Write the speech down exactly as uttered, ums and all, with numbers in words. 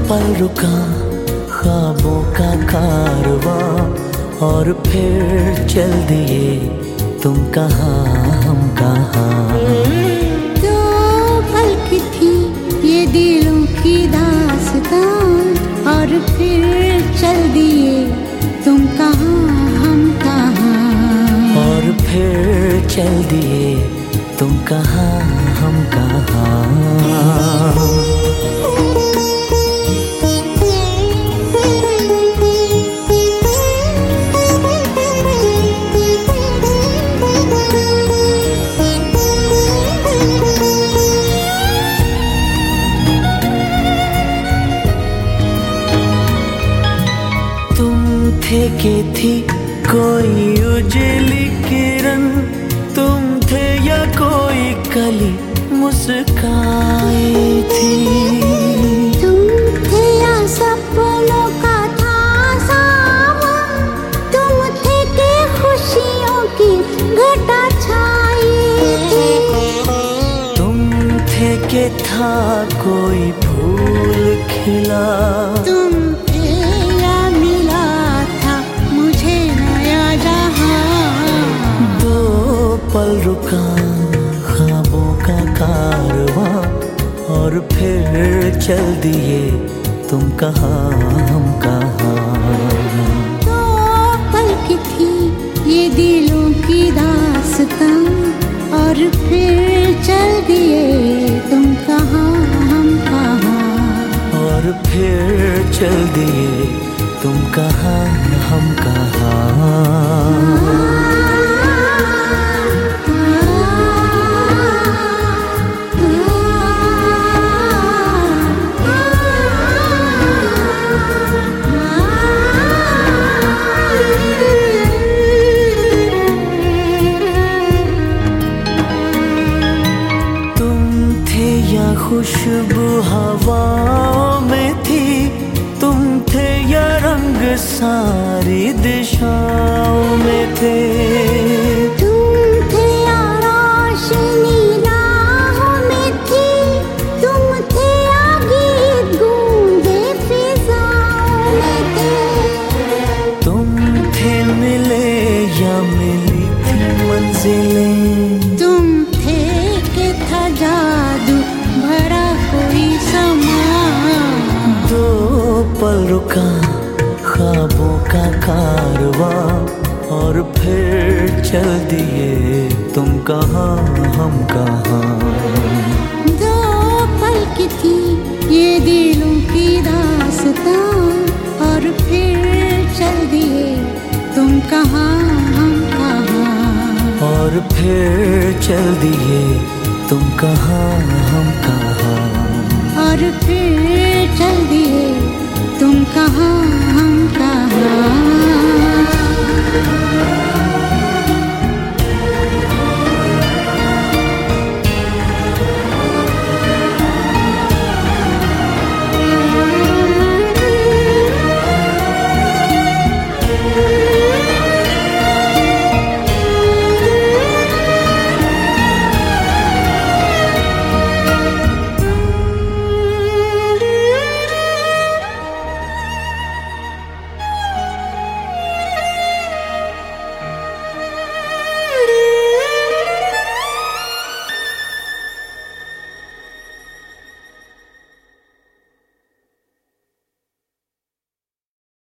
पल रुका ख्वाबों का कारवां और फिर चल दिए तुम कहाँ हम कहाँ। दो पल की थी ये दिलों की दास्तां और फिर चल दिए तुम कहाँ हम कहाँ। और फिर चल दिए तुम कहाँ हम कहाँ। थे के थी कोई उजली किरण, तुम थे या कोई कली मुस्काई थी। तुम थे या सपनों का था सावन, तुम थे के खुशियों की घटा छाई थी। तुम थे के था कोई फूल खिला, तुम पल रुका ख्वाबों का कारवां और फिर चल दिए तुम कहाँ हम कहाँ। दो पल की थी ये दिलों की दास्तां और फिर चल दिए तुम कहाँ हम कहाँ। और फिर चल दिए तुम कहाँ हम कहाँ। खुशबू हवाओं में थी, तुम थे या रंग सारी दिशाओं में थे। तुम थे या रोशनी राहों में थी, तुम थे या गीत गूंजे फिजाओं में थे। तुम थे मिले या मिली थी मंजिलें, तुम थे के था जादू भरा कोई समा। दो पल रुका ख्वाबों का कारवां और फिर चल दिए तुम कहाँ हम कहाँ। दो पल की थी ये दिलों की दास्तां और फिर चल दिए तुम कहाँ हम कहाँ। और फिर चल दिए तुम कहाँ हम कहाँ। और फिर चल दिए तुम कहाँ हम कहाँ।